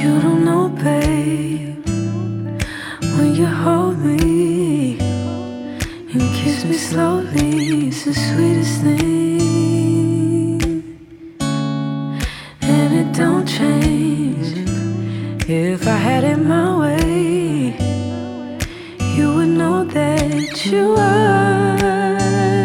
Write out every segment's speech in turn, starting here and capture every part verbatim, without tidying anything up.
You don't know, babe, when you hold me and kiss me slowly, it's the sweetest thing. And it don't change. If I had it my way, you would know that you are.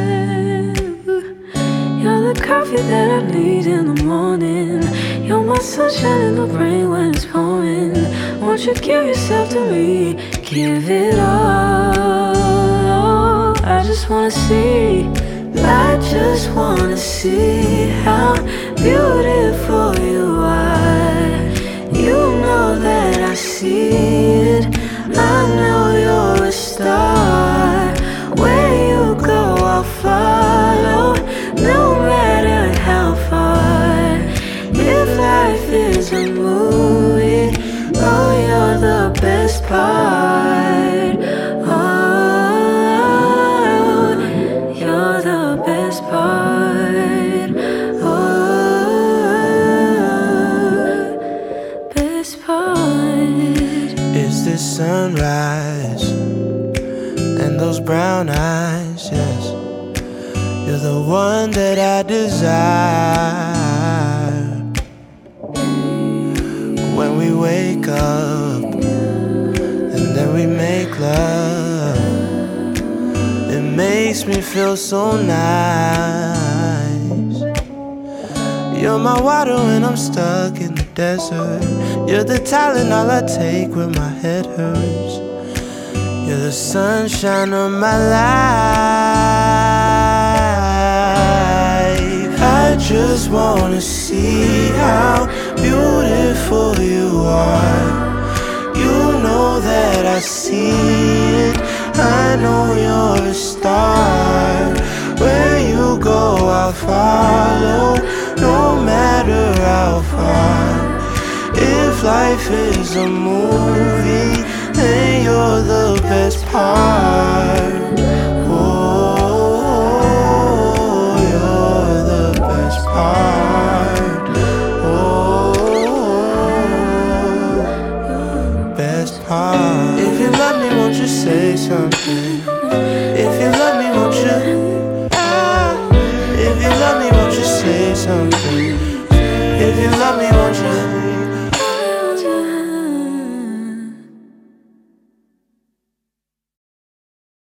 You're the coffee that I need in the morning. You're my sunshine in the rain when it's pouring. Won't you give yourself to me? Give it all. I just wanna see, I just wanna see how beautiful you are. You know that I see it. I know you're a star. Where you go, I'll follow, no matter how far. If life is a movie, oh, you're the best part. Oh, you're the best part. Oh, best part. It's the sunrise and those brown eyes, yes. You're the one that I desire. When we wake up and then we make love, it makes me feel so nice. You're my water when I'm stuck in the desert. You're the talent all I take when my head hurts. You're the sunshine of my life. I just wanna see how beautiful you are. You know that I see it. I know you're a star. Where you go, I'll follow, no matter how far. If life is a movie, then you're the best part. Oh, you're the best part. Oh, best part. If you love me, won't you say something?